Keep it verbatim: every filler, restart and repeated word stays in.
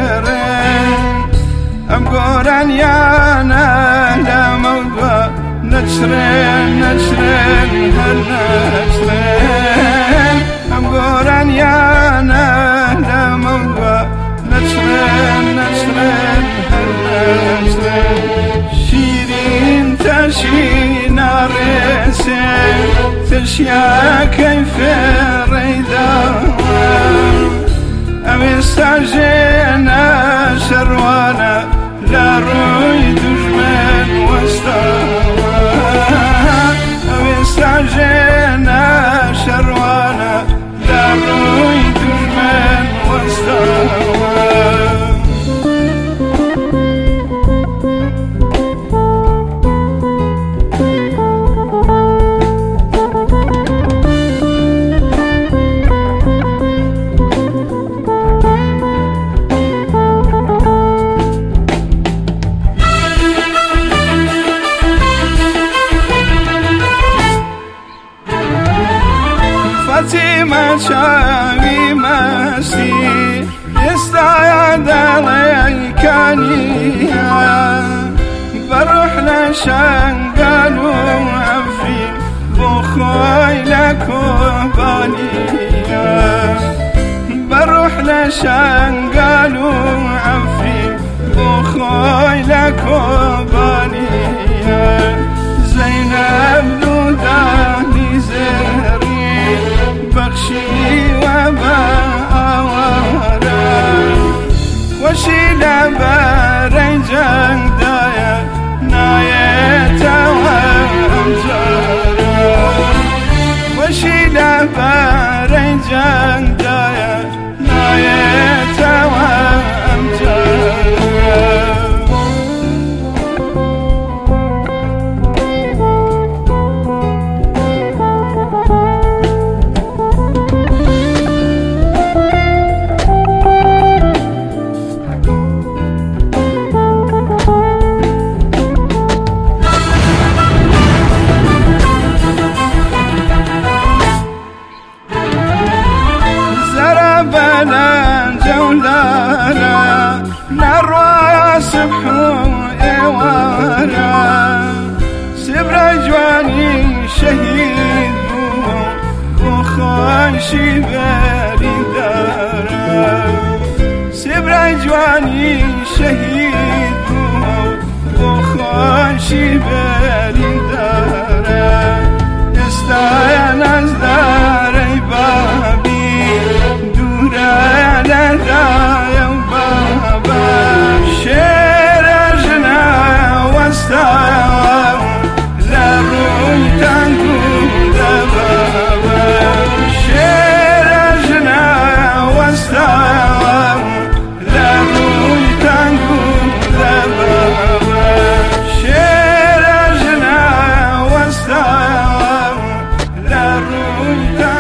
فيرين أم قران يانا لا موضوع نتشرين نتشرين هل نتشرين أم قران يانا لا موضوع نتشرين نتشرين هل نتشرين شيرين تشينا ريسين تشيا كيف ريدا أم استعجينا شروانا لا روي دجمن واستوى أم استعجينا شروانا لا روي دجمن واستوى فاطمة شاوي مسي يستعد عليكانيا بروح لشنقالوا عفين بخوي لكوبانيا بروح لشنقالوا عفين بخوي لكوبانيا زينب لوداني زهري بخشي وباورا وشيلا بريجان دايا نايتا وامجارا وشيلا بريجان دايا نايتا وامجارا بلا جولانا نروى سبحو إيوانا سبر جواني شهيد وخاشي باري دارا سبر جواني شهيد وخاشي باري دارا استعين ازداري بابي لا لا يا بابا شير جنا واستوى لا روي تنقو لا بابا شير جنا واستوى لا روي تنقو لا بابا شير جنا واستوى لا روي